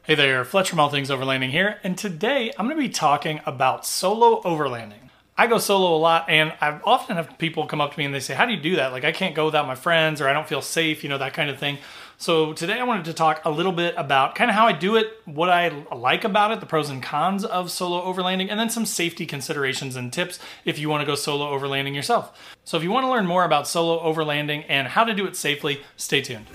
Hey there, Fletcher from All Things Overlanding here, and today I'm going to be talking about solo overlanding. I go solo a lot, and I often have people come up to me and they say, how do you do that? Like, I can't go without my friends, or I don't feel safe, that kind of thing. So today I wanted to talk a little bit about kind of how I do it, what I like about it, the pros and cons of solo overlanding, and then some safety considerations and tips if you want to go solo overlanding yourself. So if you want to learn more about solo overlanding and how to do it safely, stay tuned.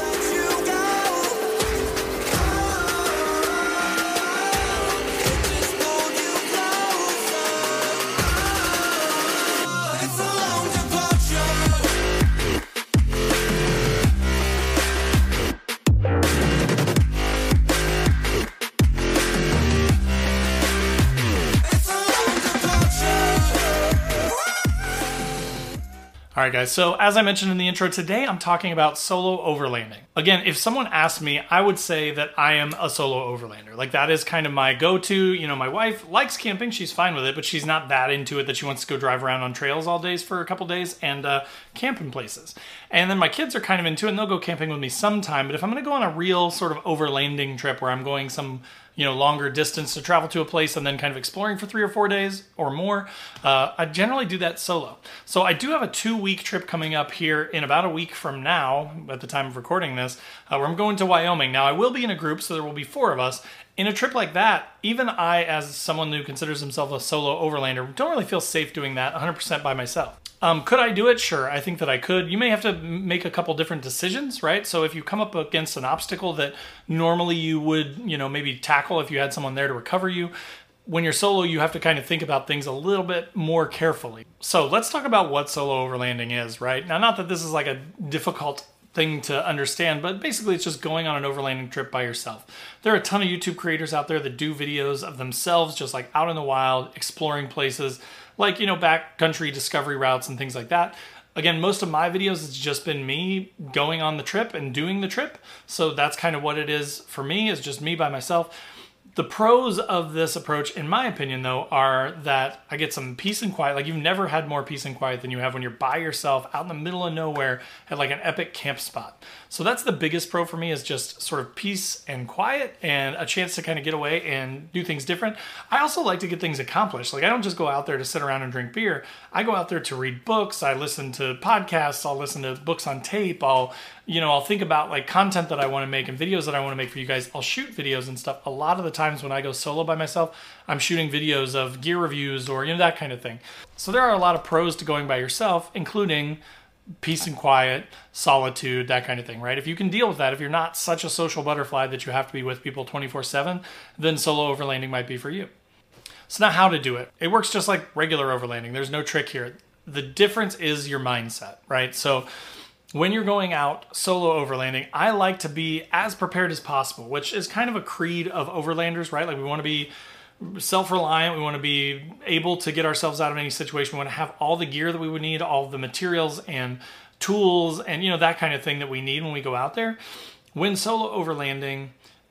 Alright guys, so as I mentioned in the intro, today I'm talking about solo overlanding. Again, if someone asked me, I would say that I am a solo overlander. Like, that is kind of my go-to. My wife likes camping, she's fine with it, but she's not that into it that she wants to go drive around on trails all days for a couple days and camp in places. And then my kids are kind of into it and they'll go camping with me sometime, but if I'm going to go on a real sort of overlanding trip where I'm going some longer distance to travel to a place and then kind of exploring for 3 or 4 days or more, I generally do that solo. So I do have a 2-week trip coming up here in about a week from now, at the time of recording this, where I'm going to Wyoming. Now, I will be in a group, so there will be 4 of us. In a trip like that, even I, as someone who considers himself a solo overlander, don't really feel safe doing that 100% by myself. Could I do it? Sure, I think that I could. You may have to make a couple different decisions, right? So if you come up against an obstacle that normally you would, maybe tackle if you had someone there to recover you, when you're solo, you have to kind of think about things a little bit more carefully. So let's talk about what solo overlanding is, right? Now, not that this is like a difficult thing to understand, but basically it's just going on an overlanding trip by yourself. There are a ton of YouTube creators out there that do videos of themselves just like out in the wild, exploring places like, backcountry discovery routes and things like that. Again, most of my videos has just been me going on the trip and doing the trip. So that's kind of what it is for me, is just me by myself. The pros of this approach, in my opinion, though, are that I get some peace and quiet. Like, you've never had more peace and quiet than you have when you're by yourself out in the middle of nowhere at like an epic camp spot. So that's the biggest pro for me, is just sort of peace and quiet and a chance to kind of get away and do things different. I also like to get things accomplished. Like, I don't just go out there to sit around and drink beer. I go out there to read books. I listen to podcasts. I'll listen to books on tape. I'll think about like content that I want to make and videos that I want to make for you guys. I'll shoot videos and stuff. A lot of the times when I go solo by myself, I'm shooting videos of gear reviews or, that kind of thing. So there are a lot of pros to going by yourself, including peace and quiet, solitude, that kind of thing, right? If you can deal with that, if you're not such a social butterfly that you have to be with people 24/7, then solo overlanding might be for you. So now, how to do it. It works just like regular overlanding. There's no trick here. The difference is your mindset, right? So when you're going out solo overlanding, I like to be as prepared as possible, which is kind of a creed of overlanders, right? Like, we want to be self-reliant. We want to be able to get ourselves out of any situation. We want to have all the gear that we would need, all the materials and tools and, that kind of thing that we need when we go out there. When solo overlanding,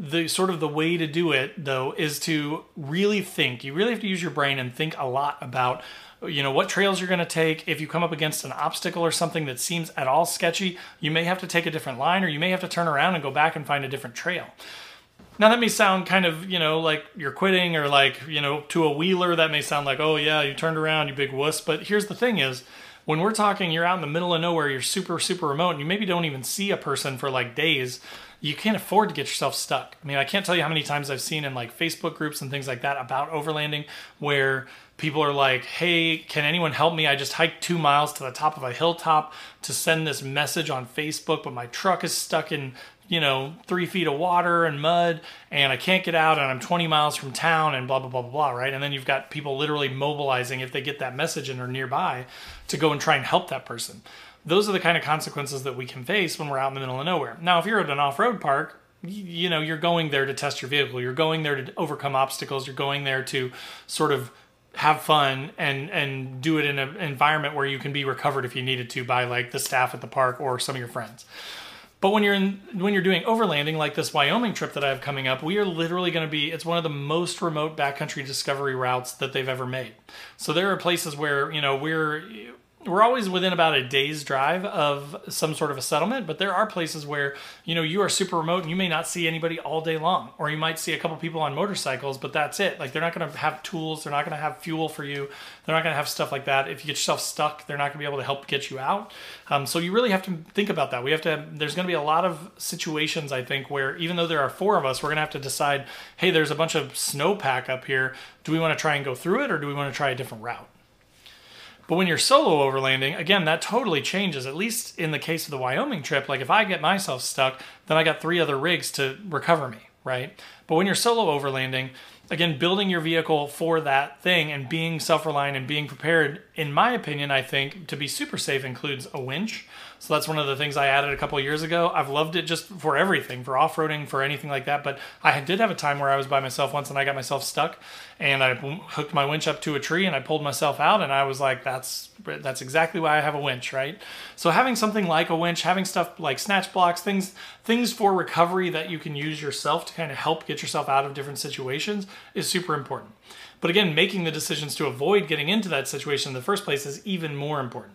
the way to do it, though, is to really think. You really have to use your brain and think a lot about what trails you're going to take. If you come up against an obstacle or something that seems at all sketchy, you may have to take a different line, or you may have to turn around and go back and find a different trail. Now, that may sound kind of, like you're quitting, or like, to a wheeler, that may sound like, oh yeah, you turned around, you big wuss. But here's the thing is, when we're talking, you're out in the middle of nowhere, you're super, super remote, and you maybe don't even see a person for like days, you can't afford to get yourself stuck. I mean, I can't tell you how many times I've seen in like Facebook groups and things like that about overlanding where people are like, hey, can anyone help me? I just hiked 2 miles to the top of a hilltop to send this message on Facebook, but my truck is stuck in 3 feet of water and mud, and I can't get out, and I'm 20 miles from town, and blah, blah, blah, blah, blah, right? And then you've got people literally mobilizing if they get that message and are nearby to go and try and help that person. Those are the kind of consequences that we can face when we're out in the middle of nowhere. Now, if you're at an off-road park, you're going there to test your vehicle. You're going there to overcome obstacles. You're going there to sort of have fun and do it in an environment where you can be recovered if you needed to by like the staff at the park or some of your friends. But when you're doing overlanding, like this Wyoming trip that I have coming up, we are literally going to be, it's one of the most remote backcountry discovery routes that they've ever made. So there are places where, we're always within about a day's drive of some sort of a settlement, but there are places where, you are super remote and you may not see anybody all day long, or you might see a couple people on motorcycles, but that's it. Like, they're not going to have tools. They're not going to have fuel for you. They're not going to have stuff like that. If you get yourself stuck, they're not going to be able to help get you out. So you really have to think about that. There's going to be a lot of situations, I think, where even though there are 4 of us, we're going to have to decide, hey, there's a bunch of snowpack up here. Do we want to try and go through it, or do we want to try a different route? But when you're solo overlanding, again, that totally changes, at least in the case of the Wyoming trip. Like, if I get myself stuck, then I got 3 other rigs to recover me, right? But when you're solo overlanding, again, building your vehicle for that thing and being self-reliant and being prepared, in my opinion, I think, to be super safe includes a winch. So that's one of the things I added a couple of years ago. I've loved it just for everything, for off-roading, for anything like that. But I did have a time where I was by myself once and I got myself stuck, and I hooked my winch up to a tree and I pulled myself out, and I was like, that's exactly why I have a winch, right? So having something like a winch, having stuff like snatch blocks, things for recovery that you can use yourself to kind of help get yourself out of different situations is super important. But again, making the decisions to avoid getting into that situation in the first place is even more important.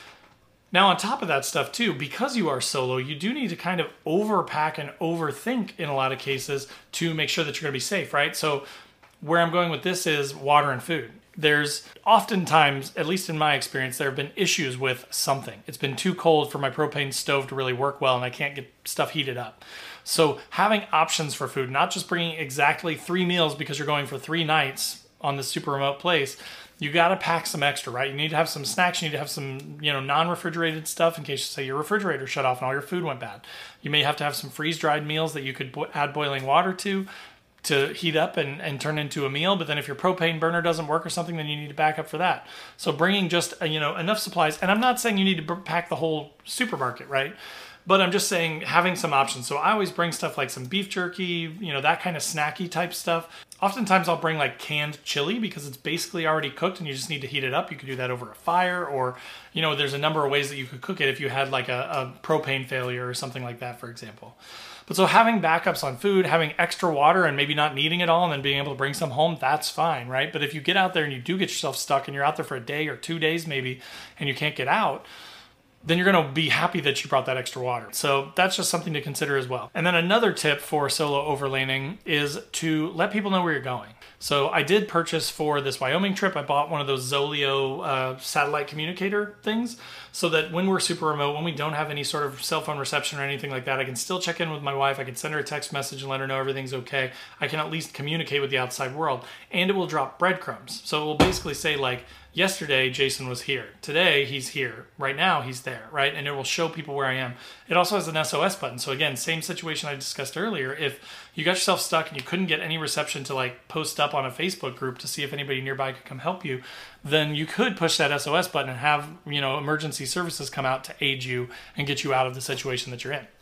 Now, on top of that stuff too, because you are solo, you do need to kind of overpack and overthink in a lot of cases to make sure that you're going to be safe, right? So where I'm going with this is water and food. There's oftentimes, at least in my experience, there have been issues with something. It's been too cold for my propane stove to really work well, and I can't get stuff heated up. So having options for food, not just bringing exactly 3 meals because you're going for 3 nights on this super remote place. You got to pack some extra, right? You need to have some snacks. You need to have some, non-refrigerated stuff in case, say, your refrigerator shut off and all your food went bad. You may have to have some freeze-dried meals that you could add boiling water to heat up and turn into a meal. But then if your propane burner doesn't work or something, then you need to back up for that. So bringing just, enough supplies. And I'm not saying you need to pack the whole supermarket, right? But I'm just saying having some options. So I always bring stuff like some beef jerky, that kind of snacky type stuff. Oftentimes I'll bring like canned chili because it's basically already cooked and you just need to heat it up. You could do that over a fire, or, there's a number of ways that you could cook it if you had like a propane failure or something like that, for example. But so having backups on food, having extra water and maybe not needing it all and then being able to bring some home, that's fine, right? But if you get out there and you do get yourself stuck and you're out there for a day or 2 days maybe and you can't get out, then you're going to be happy that you brought that extra water. So that's just something to consider as well. And then another tip for solo overlanding is to let people know where you're going. So I did purchase for this Wyoming trip, I bought one of those Zoleo satellite communicator things so that when we're super remote, when we don't have any sort of cell phone reception or anything like that, I can still check in with my wife. I can send her a text message and let her know everything's okay. I can at least communicate with the outside world. And it will drop breadcrumbs. So it will basically say like, yesterday, Jason was here. Today, he's here. Right now, he's there, right? And it will show people where I am. It also has an SOS button. So again, same situation I discussed earlier. If you got yourself stuck and you couldn't get any reception to like post up on a Facebook group to see if anybody nearby could come help you, then you could push that SOS button and have, emergency services come out to aid you and get you out of the situation that you're in.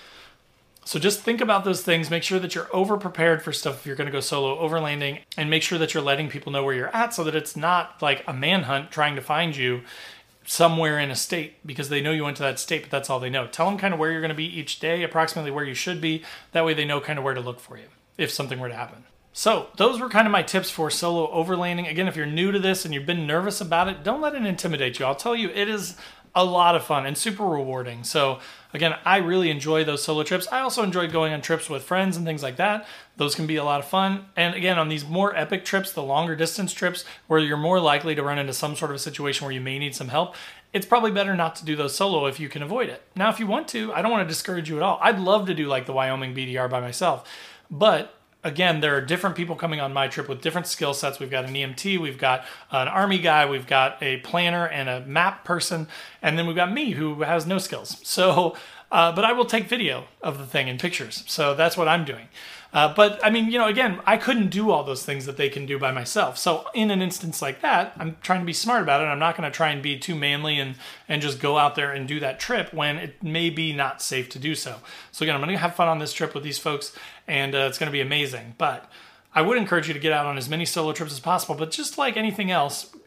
So just think about those things. Make sure that you're over-prepared for stuff if you're going to go solo overlanding, and make sure that you're letting people know where you're at so that it's not like a manhunt trying to find you somewhere in a state because they know you went to that state, but that's all they know. Tell them kind of where you're going to be each day, approximately where you should be. That way they know kind of where to look for you if something were to happen. So those were kind of my tips for solo overlanding. Again, if you're new to this and you've been nervous about it, don't let it intimidate you. I'll tell you, it is a lot of fun and super rewarding. So again, I really enjoy those solo trips. I also enjoy going on trips with friends and things like that. Those can be a lot of fun. And again, on these more epic trips, the longer distance trips, where you're more likely to run into some sort of a situation where you may need some help, it's probably better not to do those solo if you can avoid it. Now, if you want to, I don't want to discourage you at all. I'd love to do like the Wyoming BDR by myself. But again, there are different people coming on my trip with different skill sets. We've got an EMT, we've got an Army guy, we've got a planner and a map person, and then we've got me who has no skills. So, but I will take video of the thing and pictures. So that's what I'm doing. But I mean, again, I couldn't do all those things that they can do by myself. So in an instance like that, I'm trying to be smart about it. I'm not going to try and be too manly and just go out there and do that trip when it may be not safe to do so. So again, I'm going to have fun on this trip with these folks, and it's going to be amazing. But I would encourage you to get out on as many solo trips as possible. But just like anything else,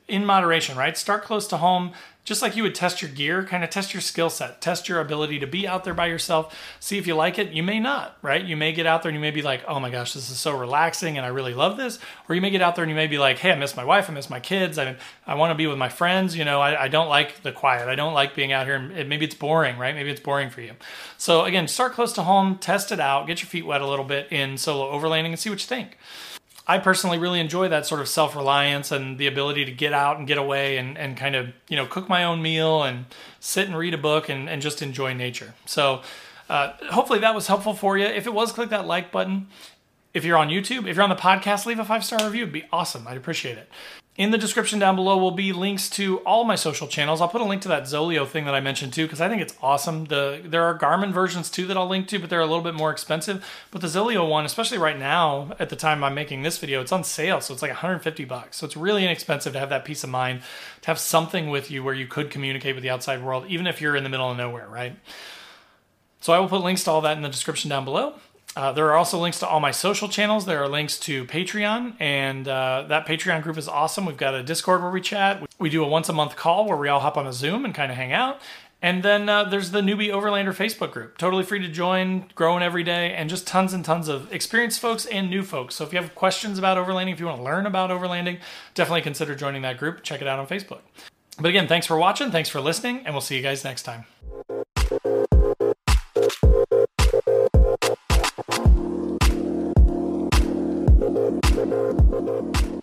in moderation, right? Start close to home, just like you would test your gear, kind of test your skill set, test your ability to be out there by yourself, see if you like it. You may not, right? You may get out there and you may be like, oh my gosh, this is so relaxing and I really love this. Or you may get out there and you may be like, hey, I miss my wife, I miss my kids, I want to be with my friends, I don't like the quiet, I don't like being out here, and maybe it's boring, right? Maybe it's boring for you. So again, start close to home, test it out, get your feet wet a little bit in solo overlanding and see what you think. I personally really enjoy that sort of self-reliance and the ability to get out and get away and kind of, cook my own meal and sit and read a book and just enjoy nature. So hopefully that was helpful for you. If it was, click that like button. If you're on YouTube, if you're on the podcast, leave a 5-star review. It'd be awesome. I'd appreciate it. In the description down below will be links to all my social channels. I'll put a link to that Zoleo thing that I mentioned too, because I think it's awesome. There are Garmin versions too that I'll link to, but they're a little bit more expensive. But the Zoleo one, especially right now, at the time I'm making this video, it's on sale, so it's like $150. So it's really inexpensive to have that peace of mind, to have something with you where you could communicate with the outside world, even if you're in the middle of nowhere, right? So I will put links to all that in the description down below. There are also links to all my social channels. There are links to Patreon, and that Patreon group is awesome. We've got a Discord where we chat. We do a once-a-month call where we all hop on a Zoom and kind of hang out. And then there's the Newbie Overlander Facebook group. Totally free to join, growing every day, and just tons and tons of experienced folks and new folks. So if you have questions about overlanding, if you want to learn about overlanding, definitely consider joining that group. Check it out on Facebook. But again, thanks for watching, thanks for listening, and we'll see you guys next time. Thank you.